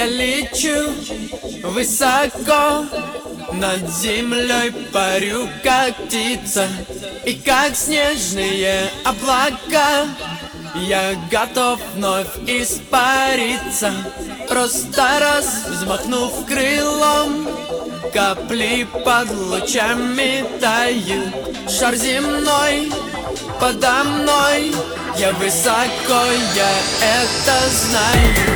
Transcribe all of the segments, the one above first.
Я лечу высоко над землей, парю как птица, и как снежные облака я готов вновь испариться. Просто раз взмахнув крылом, капли под лучами тают. Шар земной подо мной, я высоко, я это знаю.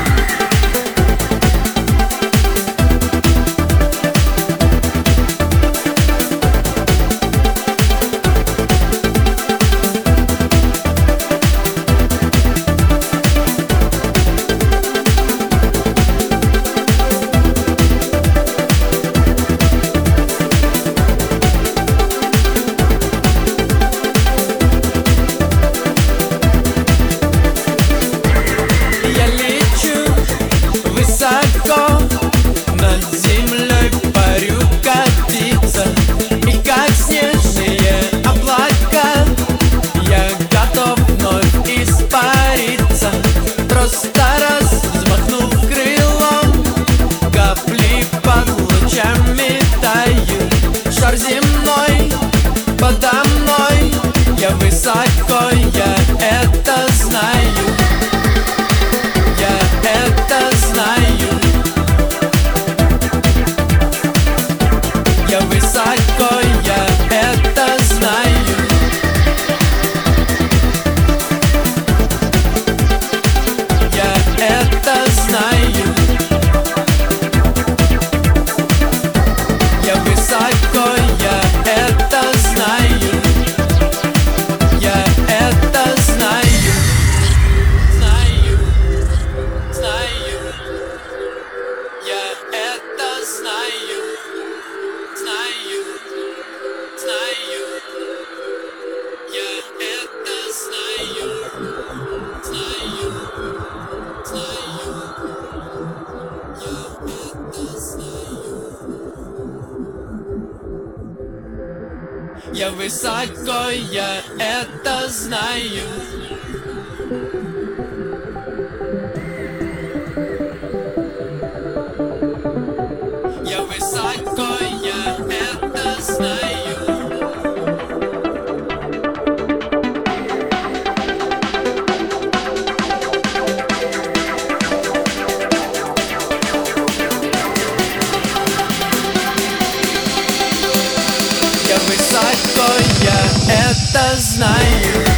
Над землей парю как птица, и как снежные облака я готов вновь испариться. Просто раз взмахнув крылом, капли под лучами тают. Шар земной подо мной, я высоко, я это знаю. Я это знаю. Я высоко, я это знаю. Я это знаю. Я высоко, я это знаю. Я это знаю. Знаю, знаю. Я это знаю. Знаю, знаю, я это знаю, знаю, знаю, я это знаю. Я высоко, я это знаю. Я высоко, я это знаю. Я высоко, я это знаю.